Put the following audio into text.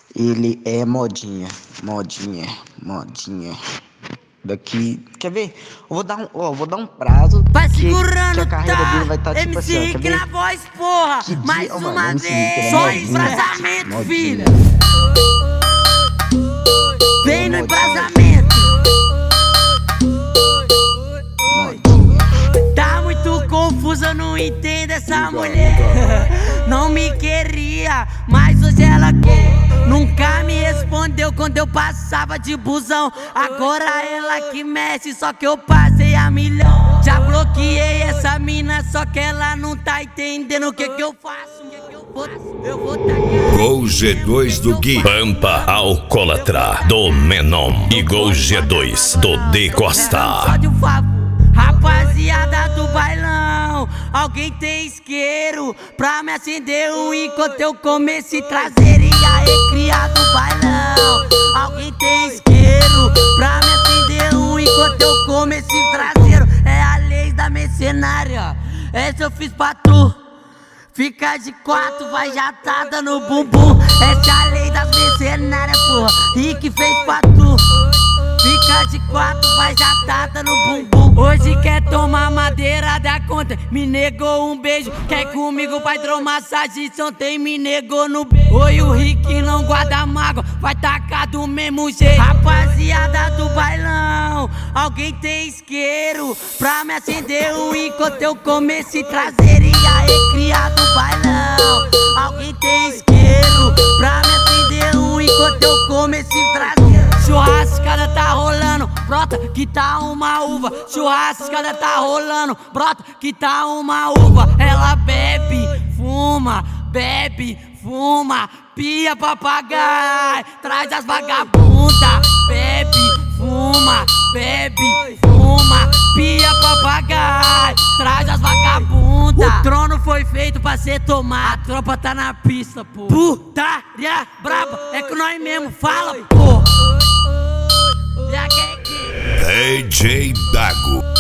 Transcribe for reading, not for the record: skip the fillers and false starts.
Ele é modinha. Daqui, quer ver? Eu vou dar um prazo. Vai que segurando, a carreira tá? dele vai estar tipo MC assim, ó, Rick quer ver? na voz, porra. Que dia- Mais Ó, mano, uma MC Rick, ele é vez. Só modinha, embrasamento, modinha. filha. Vem no modinha. embrasamento. Modinha. Tá muito confuso, eu não entendo essa mulher. Não me queria, mas hoje ela quer. Nunca me respondeu quando eu passava de busão. Agora ela que mexe, só que eu passei a milhão. Já bloqueei essa mina, só que ela não tá entendendo o que eu faço. Eu vou tacar. Gol G2 do Gui, Pampa Alcoólatra do Menon e Gol G2 do D Costa. Só de um favor, rapaziada do bailão, alguém tem isqueiro pra me acender enquanto eu comer esse traseiro? E aí, cria do bailão, alguém tem isqueiro pra me acender enquanto eu comer esse traseiro? É a lei da mercenária, essa eu fiz pra tu. Fica de quatro, vai jatada no bumbum. Essa é a lei das mercenárias, porra. Rick fez pra tu. Fica de quatro, vai jatada no bumbum. Hoje quer tomar madeira da conta, me negou um beijo. Quer comigo, vai hidromassagem, ontem me negou no beijo. Oi, o Rick não guarda mágoa, vai tacar do mesmo jeito. Rapaziada do bailão, alguém tem isqueiro pra me acender enquanto eu comer esse traseiro? E aí, cria do bailão, alguém tem isqueiro pra me acender enquanto eu comer esse traseiro? Churrascada tá rolando, brota que tá uma uva. Churrascada tá rolando, brota que tá uma uva. Ela bebe, fuma, pia papagaio, traz as vagabunda. Bebe, fuma, pia papagaio, traz as vagabunda. O trono foi feito pra ser tomado, a tropa tá na pista, pô. Putaria braba, é que nós mesmo fala, pô. DJ Dago.